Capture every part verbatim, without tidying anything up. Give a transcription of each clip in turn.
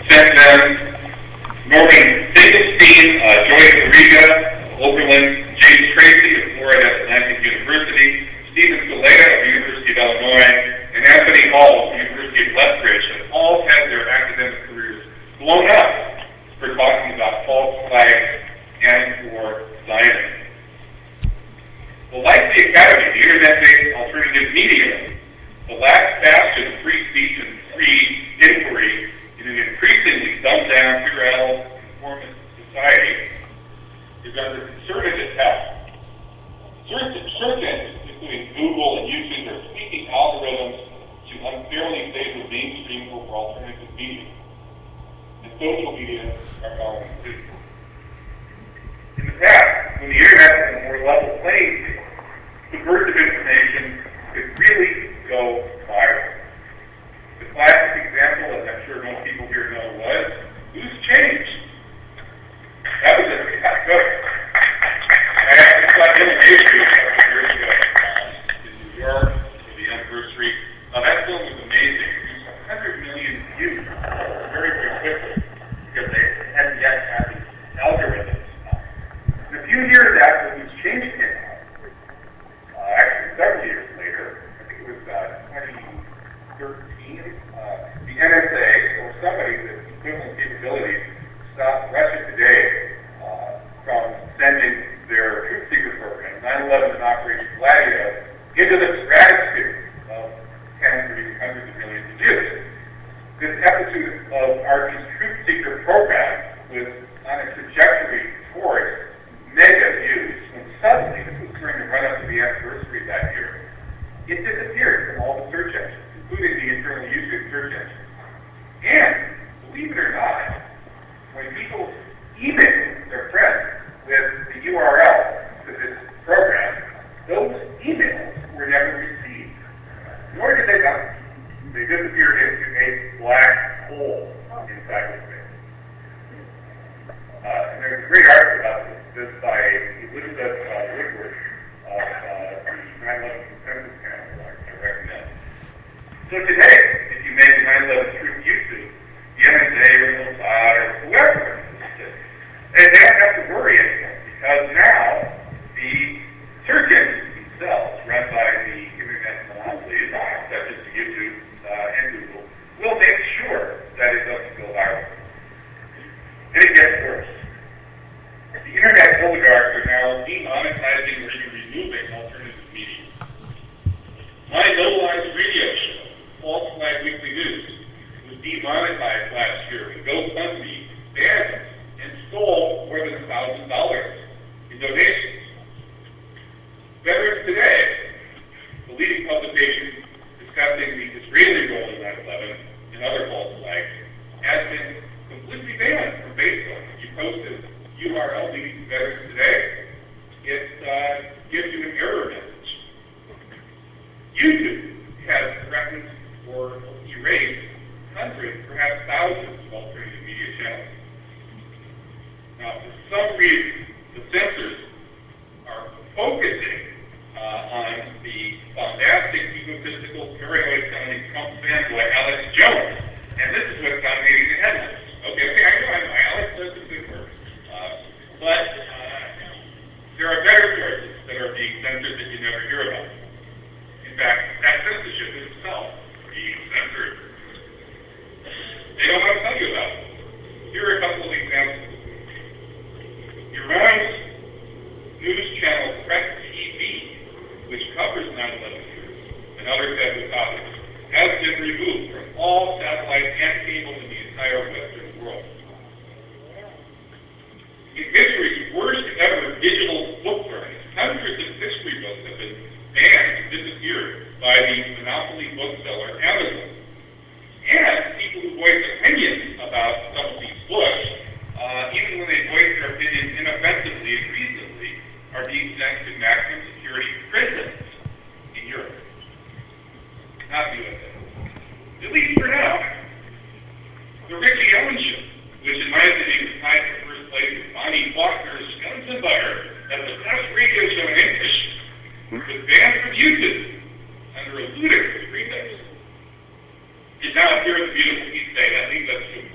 sent them Norman Finkelstein, uh, Joyce Arriga, Oberlin, James Tracy of Florida Atlantic University, Stephen Salea of the University of Illinois, and Anthony Hall of the University of Lethbridge have all had their academic careers blown up for talking about false flags and for Zionism. Well, like the Academy, the internet-based alternative media, the last bastion of free speech and free inquiry in an increasingly dumbed-down, puerile, conformist society, is under concerted attack. Search, search engines, including Google and YouTube, are tweaking algorithms to unfairly favor mainstream over alternative media. And social media are following suit. In the past, when the internet was a more level playing field, subversive information could really go viral. The classic example, as I'm sure most people here know, was Loose Change. That was a yeah, good. I actually saw it in the history a couple years ago uh, in New York for the anniversary. Uh, that film was amazing. It was one hundred million views very, very quickly because they hadn't yet had the algorithms. And a few years after Loose Change came out, uh, actually several years later, I think it was uh, twenty thirteen, uh, the N S A, or somebody with equivalent capabilities, stopped Russia Today uh, from sending their truth seeker program, nine eleven and Operation Gladio, into the stratosphere of tens or even hundreds of millions of views. This episode of R T's truth seeker program was on a trajectory towards mega views, when suddenly, this was during the run-up to the anniversary that year, it disappeared from all the search engines, including the internal YouTube search engines. And, believe it or not, when people email their friends with the U R L to this program, those emails were never received. Nor did they come. They disappeared into a black hole in cyberspace. Uh, and there's a great article about this, this by Elizabeth uh, Woodward of uh, the nine eleven Consensus Panel, I recommend. So today, if you make a nine eleven Truth YouTube, the N S A or Mossad or whoever, and they don't have to worry anymore, because now the search engines themselves, run by the internet monopolies, such as YouTube uh, and Google, will make sure that it doesn't go viral. And it gets worse. The internet oligarchs are now demonetizing or even removing alternative media. My localized radio show, False Flag Weekly News, was demonetized last year when GoFundMe banned it and stole more than one thousand dollars in donations. Veterans Today, the leading publication discussing the Israeli role in nine eleven and other false flags, has been completely banned from Facebook. If you post a U R L leading to Veterans Today, it uh, gives you an error message. YouTube has threatened or erased hundreds, perhaps thousands of alternative media channels. Now, for some reason, the censors are focusing uh, on the bombastic, egotistical, paranoid-sounding Trump fanboy Alex Jones, and this is what's dominating the headlines. Okay, okay, I know, I know, Alex does some good work, uh, but uh, there are better sources that are being censored that you never hear about. In fact, that censorship itself is being censored. They don't want to tell you about it. Here are a couple of examples. Iran's news channel Press T V, which covers nine eleven news and other deadly topics, has been removed from all satellite and cable in the entire Western world. In history's worst ever digital book burnings, hundreds of history books have been banned and disappeared by the monopoly bookseller Amazon. And people who voice opinions about some of these books, uh, even when they voice their opinion inoffensively and reasonably, are being sent to maximum security prisons in Europe. Not the U S A. At least for now. The Ricky Ellen Show, which in my opinion is tied for first place with Bonnie Faulkner's Guns and Butter as the best radio show in English, was banned from YouTube under a ludicrous pretext. Did not appear in the beautiful East Bay. That leads us to, of course, Bonnie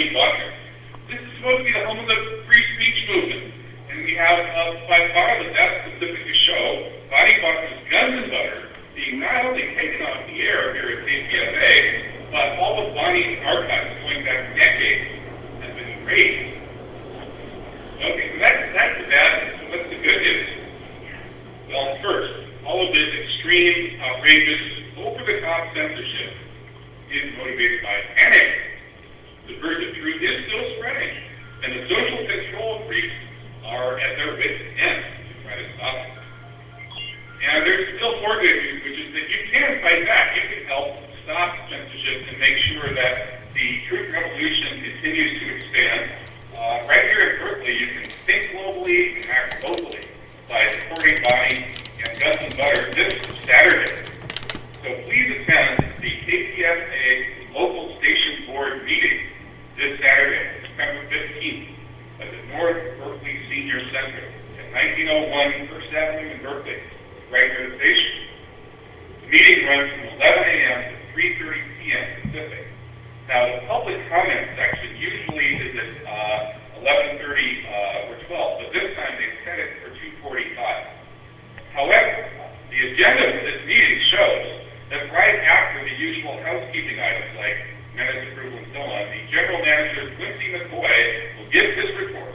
Bonnie Buckner. This is supposed to be the home of the free speech movement. And we have, uh, by far, the best specific to show Bonnie Buckner's Guns and Butter being not only taken off the air here at K P F A, but all of Bonnie's archives going back decades have been erased. Okay, so that's, that's the bad news. So what's the good news? Well, first, all of this extreme, outrageous, over-the-top censorship is motivated by panic. Subversive truth is still spreading, and the social control freaks are at their wits' end to try to stop it. And there's still more good news, which is that you can fight back. You can help stop censorship and make sure that the truth revolution continues to expand. Uh, right here in Berkeley, you can think globally and act locally by supporting Bonnie and Guns and Butter this Saturday. So please attend the K P F A local station board meeting this Saturday, September fifteenth, at the North Berkeley Senior Center at nineteen oh one First Avenue in Berkeley, right near the station. The meeting runs from eleven a.m. to three thirty p.m. Pacific. Now, the public comment section usually is at uh, eleven thirty uh, or twelve, but this time they set it for two forty-five. However, the agenda for this meeting shows that right after the usual housekeeping items like minutes approval and so on, the General Manager, Quincy McCoy, will give his report.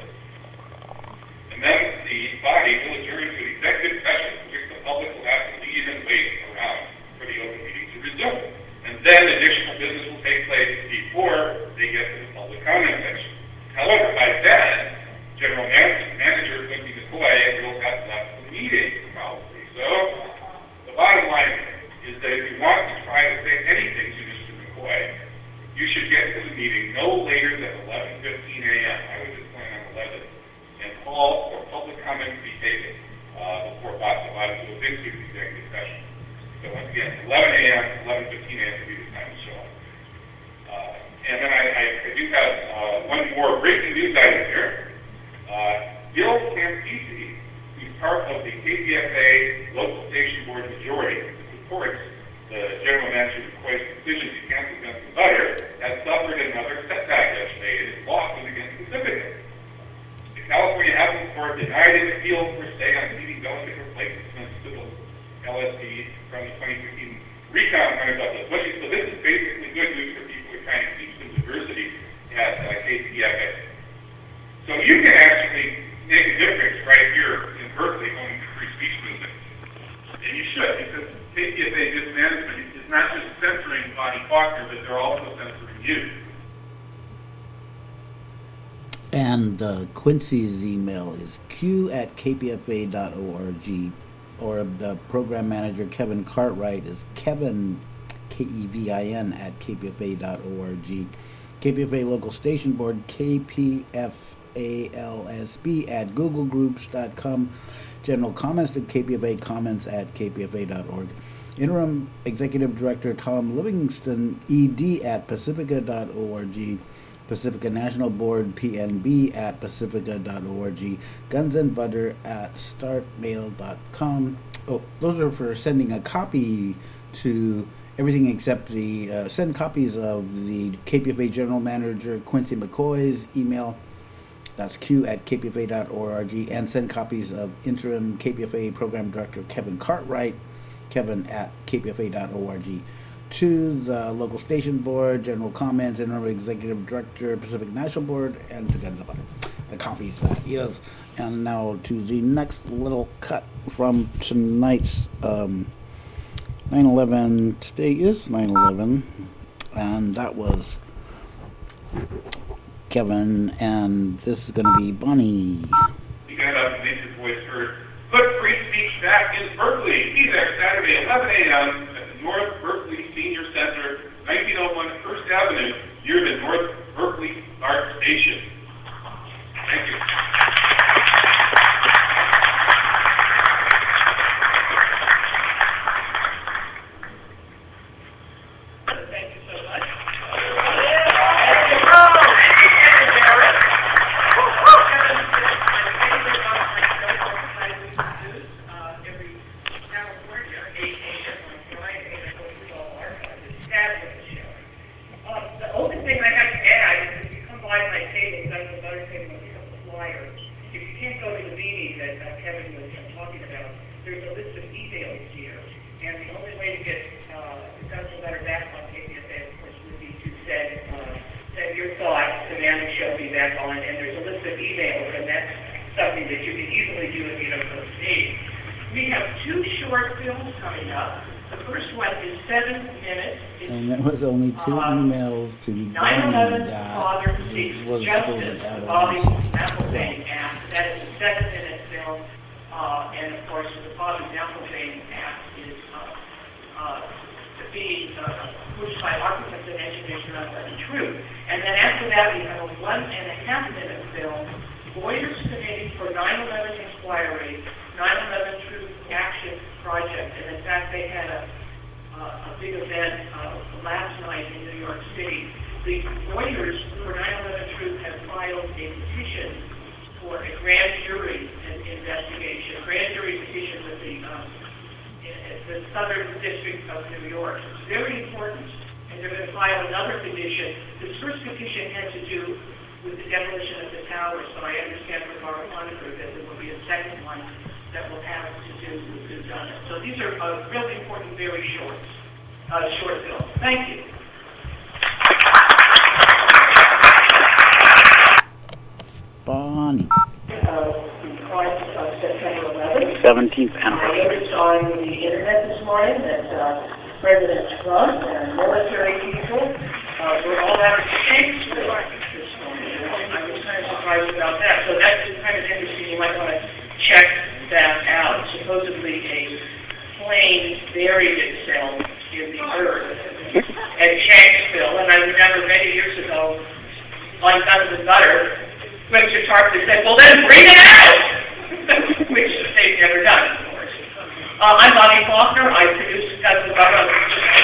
And then the body will adjourn to executive session, which the public will have to leave and wait around for the open meeting to resume. And then additional business will take place before they get to the public comment section. However, by then, General Manager Quincy McCoy will have left the meeting, probably. So, the bottom line is that if you want to try to say anything to Mister McCoy, you should get to the meeting no later than eleven fifteen a.m. I would just plan on eleven, and call for public comment to be taken uh, before Boston Bottom goes into the executive session. So once again, eleven a.m., eleven fifteen a.m. would be the time to show up. Uh, and then I, I, I do have uh, one more breaking news item here. Uh, Gil Campisi, who's part of the K P F A local station board majority that supports the General Manager McCoy's decision to cancel Guns and Butter, has suffered another setback yesterday in his lawsuit against Pacifica. The California Appellate Court denied his appeal for stay on seating delegate replacements to the L S D from the twenty fifteen recount kind of Douglas Bushy. So this is basically good news for people who are trying to teach some diversity at uh, K P F A. So you can actually make a difference right here in Berkeley on the free speech movement. And you should, because K P F A dismanagement is not just censoring Bonnie Faulkner, but they're also censoring you. And uh, Quincy's email is q at k p f a dot org, or the program manager Kevin Cartwright is Kevin, K E V I N, at k p f a dot org. K P F A local station board, K P F A L S B at google groups dot com. General comments to K P F A comments at k p f a dot org. Interim Executive Director Tom Livingston, E D, at pacifica dot org. Pacifica National Board, P N B, at pacifica dot org. Guns and Butter at startmail dot com. Oh, those are for sending a copy to everything except the, uh, send copies of the K P F A General Manager Quincy McCoy's email. That's q at k p f a dot org, and send copies of Interim K P F A Program Director Kevin Cartwright, Kevin at k p f a dot org. To the local station board, general comments, Interim Executive Director Pacific National Board, and to Guns and Butter. The copies, that is. And now to the next little cut from tonight's um, nine eleven. Today is nine eleven, and that was Kevin, and this is going to be Bonnie. You got to make your voice heard. Put free speech back in Berkeley. Be there Saturday, eleven a.m. at the North Berkeley Senior Center, nineteen oh one First Avenue, near the North Berkeley Art Station. Thank you. Thank you so much. Every California, eight a.m. on Friday, out. There's a list of emails here, and the only way to get uh, the council letter back on K P F A, of course, would be to send, uh, send your thoughts to Manny Shelby back on, and there's a list of emails, and that's something that you can easily do if you don't know the name. We have two short films coming up. The first one is seven minutes. It's, And there was only two uh, emails to nine eleven that Father Seeks was supposed Justice, to the have Bobby on. McIlvaine Act. That is a seven-minute film, uh, and of course, the Bobby McIlvaine Act is uh, uh, being uh, pushed by architects and engineers around the truth. And then after that, we have a one-and-a-half-minute film, Lawyers Committee for nine eleven Inquiry, nine eleven Truth Action Project. And in fact, they had a, uh, a big event uh, last night in New York City. The Lawyers for nine eleven Truth have filed a petition for a grand jury investigation, a grand jury petition with the, um, the Southern District of New York. It's very important, and they're going to file another petition. This first petition had to do with the demolition of the towers, but I understand from our monitor that there will be a second one that will have to do with who's done it. So these are uh, really important, very short, uh, short films. Thank you. Bonnie. Uh, because of September eleventh. seventeenth I anniversary. noticed on the internet this morning that uh, President Trump and military people uh, were all out of Shakespeare this morning. I was kind of surprised about that. So that's kind of interesting. You might want to check that out. Supposedly a plane buried itself in the earth at Shanksville. And I remember many years ago on Guns and Butter, Mister Tarpley said, well, then bring it out, which they've never done, of course. Uh, I'm Bonnie Faulkner. I produce Guns and Butter on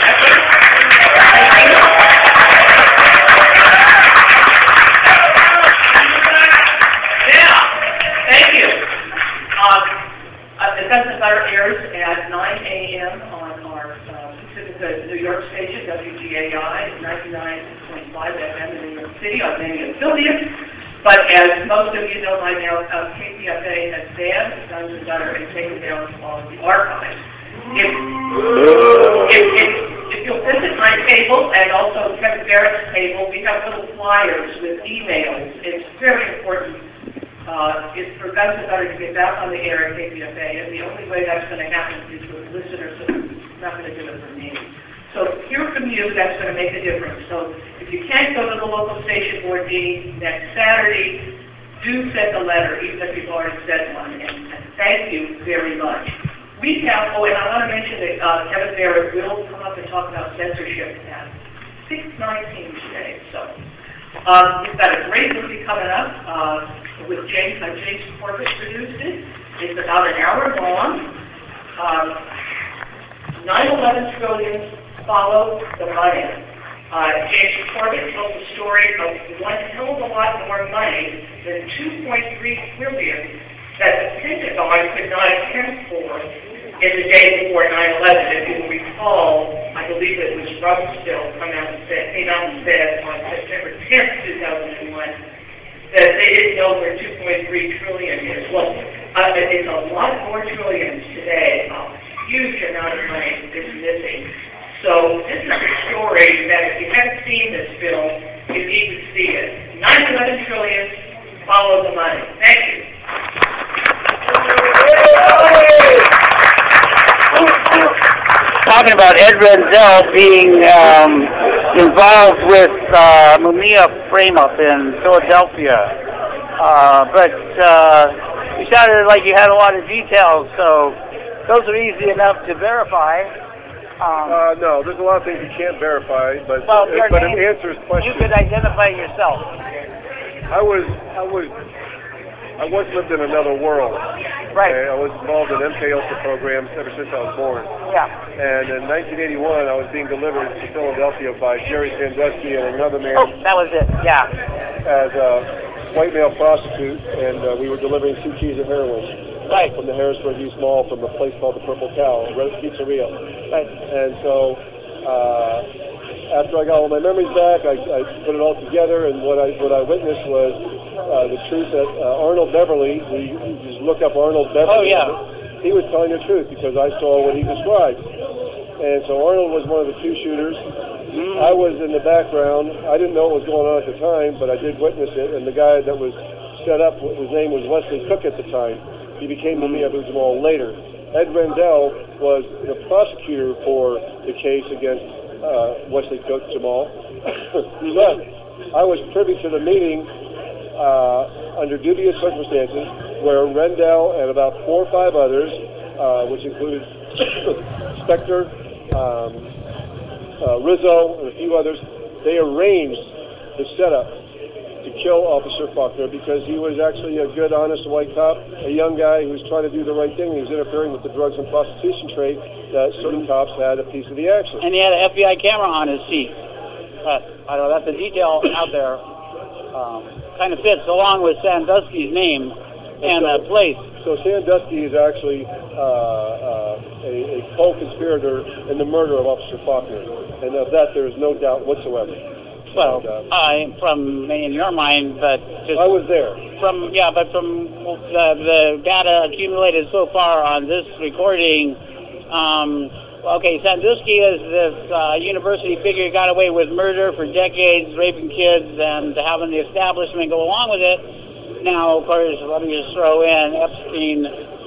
Yeah, thank you. Um, uh, the Guns and Butter airs at nine a.m. on our uh, Pacifica New York station, W G A I, ninety-nine point five F M in New York City on many affiliates. But as most of you know by now, uh, K P F A has banned Guns and Butter and taken down all of the archives. If, if, if, if you'll visit my table and also Kevin Barrett's table, we have little flyers with emails. It's very important uh, it's for Guns and Butter to get back on the air at K P F A, and the only way that's going to happen is with listeners, so it's not going to do it for me. So hear from you, that's going to make a difference. So if you can't go to the local station board meeting next Saturday, do send a letter, even if you've already sent one, and, and thank you very much. We have, oh, and I want to mention that uh, Kevin Barrett will come up and talk about censorship at six nineteen today. So um, we've got a great movie coming up uh, with James, uh, James Corbett produced it. It's about an hour long. Um, nine eleven trillion follow the money. Uh, James Corbett tells the story of one hell of a lot more money than two point three trillion dollars that the Pentagon could not account for in the day before nine eleven. If you recall, I believe it was Rumsfeld come out and said, came out and said on September tenth, two thousand one, that they didn't know where two point three trillion dollars is. Well, uh, it's a lot more trillions today. A huge amount of money is missing. So this is a story that if you haven't seen this film, you need to see it. nine eleven trillion, follow the money. Thank you. Talking about Ed Renzel being um, involved with uh, Mumia Frame Up in Philadelphia. Uh, but uh, you sounded like you had a lot of details, so those are easy enough to verify. Um, uh, no, there's a lot of things you can't verify, but well, uh, but name, it answers questions. You could identify yourself. I was, I was, I once lived in another world. Right. Okay? I was involved in M K Ultra programs ever since I was born. Yeah. And in nineteen eighty-one, I was being delivered to Philadelphia by Jerry Sandusky and another man. Oh, that was it. Yeah. As a white male prostitute, and uh, we were delivering two keys of heroin. Right. From the Harrisburg East Mall, from a place called the Purple Cow, Red Pizzeria. Right. And so, uh, after I got all my memories back, I, I put it all together, and what I what I witnessed was uh, the truth that uh, Arnold Beverly. We, we just look up Arnold Beverly. Oh yeah. he was telling the truth because I saw what he described. And so Arnold was one of the two shooters. Mm. I was in the background. I didn't know what was going on at the time, but I did witness it. And the guy that was set up, his name was Wesley Cook at the time. He became Mumia Abu Jamal later. Ed Rendell was the prosecutor for the case against uh, Wesley Cook, Jamal. But I was privy to the meeting uh, under dubious circumstances where Rendell and about four or five others, uh, which included Spector, um, uh, Rizzo, and a few others, they arranged the setup to kill Officer Faulkner because he was actually a good, honest white cop, a young guy who was trying to do the right thing. He was interfering with the drugs and prostitution trade that certain cops had a piece of the action. And he had an F B I camera on his seat. But, I don't know, that's a detail out there. Um, kind of fits along with Sandusky's name and so, uh, place. So Sandusky is actually uh, uh, a, a co-conspirator in the murder of Officer Faulkner. And of that, there is no doubt whatsoever. Well, and, uh, I, from in your mind, but just I was there. From yeah, but from the, the data accumulated so far on this recording, um, okay, Sandusky is this uh, university figure who got away with murder for decades, raping kids, and having the establishment go along with it. Now, of course, let me just throw in Epstein.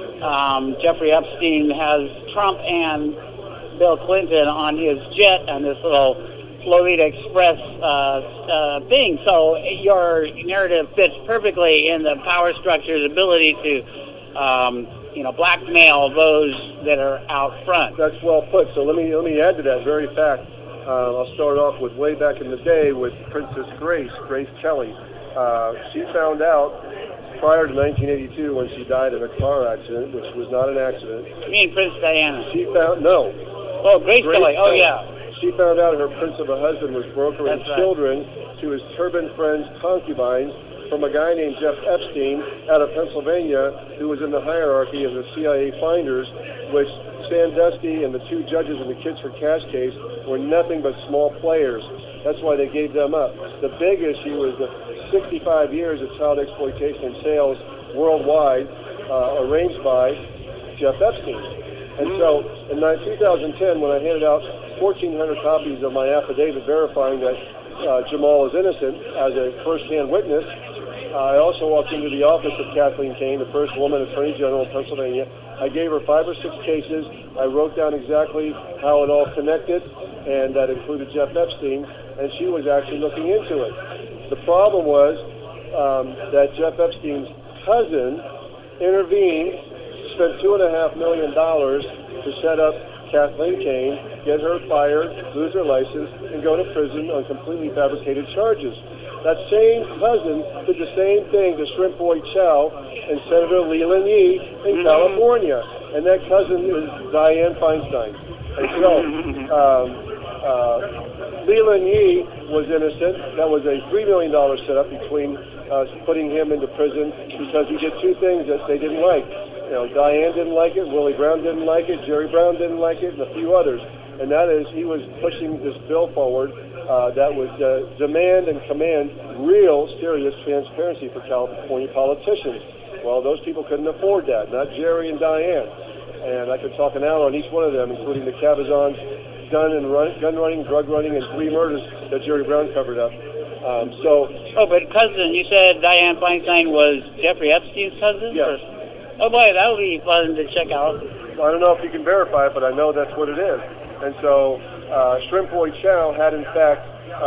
Um, Jeffrey Epstein has Trump and Bill Clinton on his jet and this little Florida Express uh, uh, thing. So your narrative fits perfectly in the power structure's ability to, um, you know, blackmail those that are out front. That's well put. So let me let me add to that very fact. Uh, I'll start off with way back in the day with Princess Grace, Grace Kelly. Uh, she found out prior to nineteen eighty-two when she died in a car accident, which was not an accident. You mean Prince Diana? She found no. Oh, Grace, Grace Kelly. Oh, Kelly. yeah. She found out her prince of a husband was brokering That's right. children to his turban friend's concubines from a guy named Jeff Epstein out of Pennsylvania who was in the hierarchy of the C I A finders, which Sandusky and the two judges in the Kids for Cash case were nothing but small players. That's why they gave them up. The big issue was the sixty-five years of child exploitation and sales worldwide uh, arranged by Jeff Epstein. And so in two thousand ten, when I handed out fourteen hundred copies of my affidavit verifying that uh, Jamal is innocent as a first-hand witness, uh, I also walked into the office of Kathleen Kane, the first woman attorney general in Pennsylvania. I gave her five or six cases. I wrote down exactly how it all connected, and that included Jeff Epstein, and she was actually looking into it. The problem was um, that Jeff Epstein's cousin intervened, spent two and a half million dollars to set up Kathleen Kane, get her fired, lose her license, and go to prison on completely fabricated charges. That same cousin did the same thing to Shrimp Boy Chow and Senator Leland Yee in mm-hmm. California, and that cousin is Dianne Feinstein. And so, um, uh, Leland Yee was innocent. That was a three million dollars setup between uh, putting him into prison because he did two things that they didn't like. You know, Diane didn't like it, Willie Brown didn't like it, Jerry Brown didn't like it, and a few others. And that is, he was pushing this bill forward uh, that would uh, demand and command real, serious transparency for California politicians. Well, those people couldn't afford that, not Jerry and Diane. And I could talk an hour on each one of them, including the Cabazons, gun and run, gun running, drug running, and three murders that Jerry Brown covered up. Um, so. Oh, but cousin, you said Dianne Feinstein was Jeffrey Epstein's cousin? Yes. Or? Oh boy, that would be fun to check out. I don't know if you can verify it, but I know that's what it is. And so uh, Shrimp Boy Chow had in fact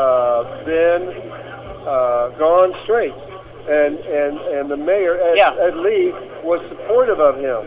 uh, been uh, gone straight, and and and the mayor Ed, yeah. Ed Lee was supportive of him.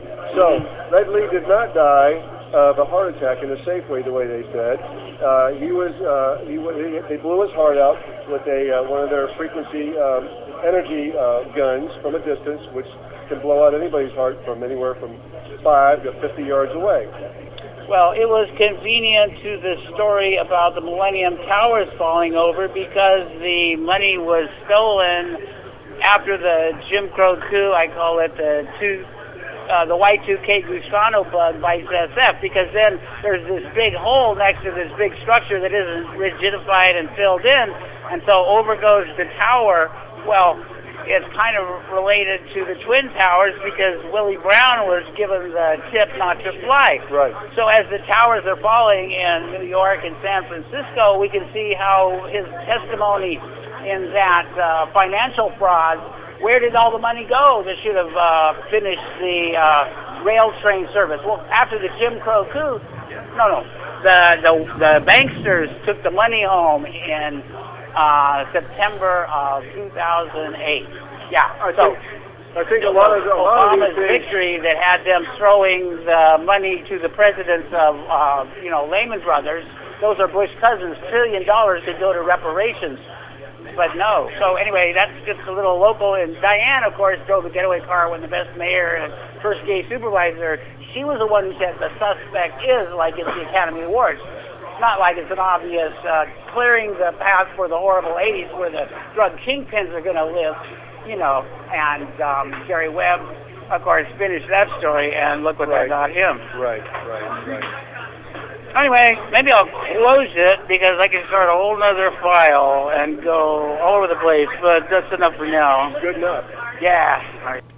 So mm-hmm. Ed Lee did not die of a heart attack in a safe way, the way they said. Uh, he was uh, he, he they blew his heart out with a uh, one of their frequency um, energy uh, guns from a distance, which can blow out anybody's heart from anywhere from five to fifty yards away. Well, it was convenient to the story about the Millennium Towers falling over because the money was stolen after the Jim Crow coup. I call it the two, uh, the Y two K Gusano bug by S F, because then there's this big hole next to this big structure that isn't rigidified and filled in, and so over goes the tower. Well, it's kind of related to the Twin Towers because Willie Brown was given the tip not to fly. Right. So as the towers are falling in New York and San Francisco, we can see how his testimony in that uh, financial fraud, where did all the money go that should have uh, finished the uh, rail train service? Well, after the Jim Crow coup, no, no, the, the, the banksters took the money home in uh, September of two thousand eight. Yeah, I so think, I think a lot of, a lot of Obama's these things, victory that had them throwing the money to the presidents of, uh, you know, Lehman Brothers, those are Bush cousins, trillion dollars to go to reparations. But no. So anyway, that's just a little local. And Diane, of course, drove a getaway car when the best mayor and first gay supervisor. She was the one who said the suspect is like it's the Academy Awards. It's not like it's an obvious uh, clearing the path for the horrible eighties where the drug kingpins are going to live, you know. And um, Jerry Webb, of course, finished that story, and look what Right. that got him. right, right, right. Anyway, maybe I'll close it because I can start a whole nother file and go all over the place, but that's enough for now. Good enough. Yeah. All right.